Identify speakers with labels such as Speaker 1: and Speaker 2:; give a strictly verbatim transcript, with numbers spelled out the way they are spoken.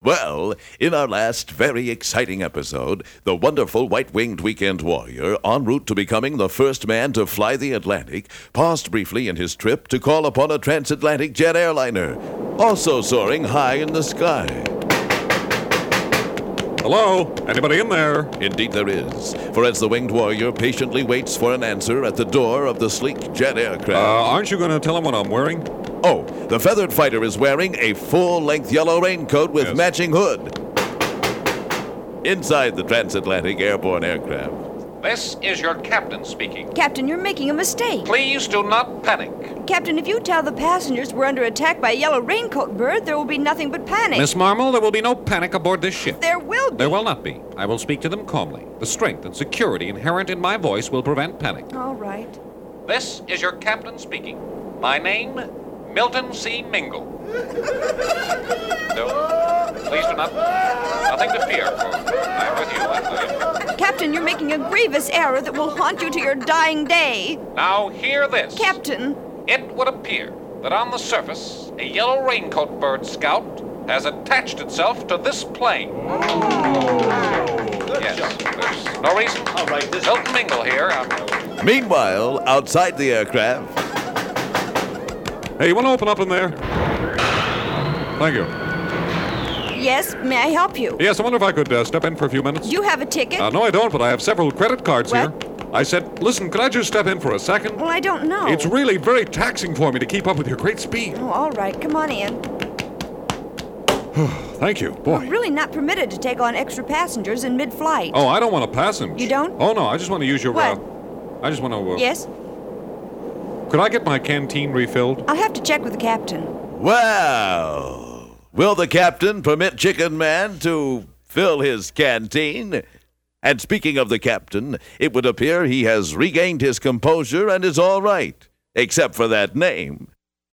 Speaker 1: Well, in our last very exciting episode, the wonderful white-winged weekend warrior, en route to becoming the first man to fly the Atlantic, paused briefly in his trip to call upon a transatlantic jet airliner, also soaring high in the sky.
Speaker 2: Hello? Anybody in there?
Speaker 1: Indeed there is, for as the winged warrior patiently waits for an answer at the door of the sleek jet aircraft...
Speaker 2: Uh, aren't you going to tell him what I'm wearing?
Speaker 1: Oh, the feathered fighter is wearing a full-length yellow raincoat with
Speaker 2: Yes.
Speaker 1: matching hood. Inside the transatlantic airborne aircraft.
Speaker 3: This is your captain speaking.
Speaker 4: Captain, you're making a mistake.
Speaker 3: Please do not panic.
Speaker 4: Captain, if you tell the passengers we're under attack by a yellow raincoat bird, there will be nothing but panic.
Speaker 2: Miss Marmel, there will be no panic aboard this ship.
Speaker 4: There will be.
Speaker 2: There will not be. I will speak to them calmly. The strength and security inherent in my voice will prevent panic.
Speaker 4: All right.
Speaker 3: This is your captain speaking. My name, Milton C. Mingle. No, please do not. Nothing to fear, for I am with you. I,
Speaker 4: Captain, you're making a grievous error that will haunt you to your dying day.
Speaker 3: Now hear this.
Speaker 4: Captain.
Speaker 3: It would appear that on the surface, a yellow raincoat bird scout has attached itself to this plane. Yes, there's no reason.
Speaker 1: All right, this-
Speaker 3: Milton Mingle here. I'm...
Speaker 1: Meanwhile, outside the aircraft...
Speaker 2: Hey, you want to open up in there? Thank you.
Speaker 4: Yes, may I help you?
Speaker 2: Yes, I wonder if I could uh, step in for a few minutes.
Speaker 4: You have a ticket?
Speaker 2: Uh, no, I don't, but I have several credit cards
Speaker 4: What?
Speaker 2: here. I said, listen, could I just step in for a second?
Speaker 4: Well, I don't know.
Speaker 2: It's really very taxing for me to keep up with your great speed.
Speaker 4: Oh, all right, come on in.
Speaker 2: Thank you. Boy.
Speaker 4: We're really not permitted to take on extra passengers in mid-flight.
Speaker 2: Oh, I don't want to passenger.
Speaker 4: You don't?
Speaker 2: Oh, no, I just want to use your...
Speaker 4: What?
Speaker 2: Uh, I just want to... Uh,
Speaker 4: Yes?
Speaker 2: Could I get my canteen refilled?
Speaker 4: I'll have to check with the captain.
Speaker 1: Well, will the captain permit Chicken Man to fill his canteen? And speaking of the captain, it would appear he has regained his composure and is all right, except for that name.